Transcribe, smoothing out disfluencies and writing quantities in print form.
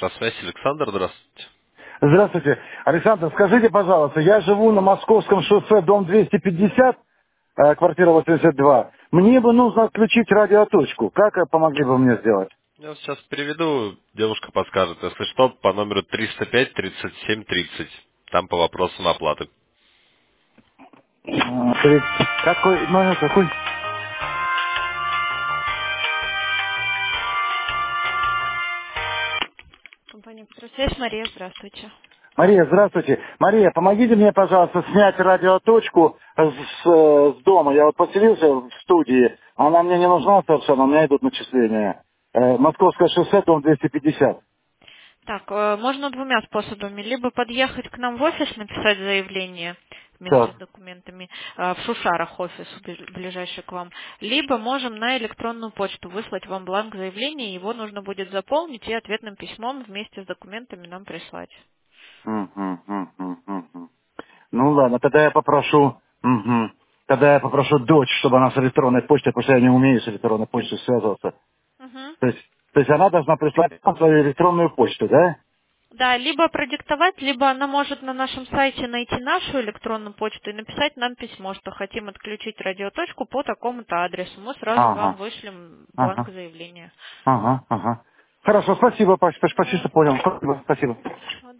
Электросвязь, Александр, здравствуйте. Здравствуйте. Александр, скажите, пожалуйста, я живу на Московском шоссе, дом 250, квартира 82. Мне бы нужно отключить радиоточку. Как помогли бы мне сделать? Я вас сейчас переведу, девушка подскажет, если что, по номеру 305 37 30. Там по вопросам оплаты. Какой номер, какой? Компания «Электросвязь», Мария, здравствуйте. Мария, здравствуйте. Мария, помогите мне, пожалуйста, снять радиоточку с дома. Я вот поселился в студии, она мне не нужна совершенно, у меня идут начисления. Московское шоссе, дом 250. Так, можно двумя способами. Либо подъехать к нам в офис, написать заявление вместе Так. с документами, в Шушарах офис ближайший к вам. Либо можем на электронную почту выслать вам бланк заявления, его нужно будет заполнить и ответным письмом вместе с документами нам прислать. Мгм. Ну ладно, тогда я попрошу, тогда я попрошу дочь, чтобы она с электронной почтой, потому что я не умею с электронной почтой связываться. Мгм. То есть, то есть она должна прислать нам свою электронную почту, да? Да, либо продиктовать, либо она может на нашем сайте найти нашу электронную почту и написать нам письмо, что хотим отключить радиоточку по такому-то адресу. Мы сразу вам Ага, вышлем бланк ага, заявления. ага. Хорошо, спасибо, почти что понял. Спасибо, спасибо.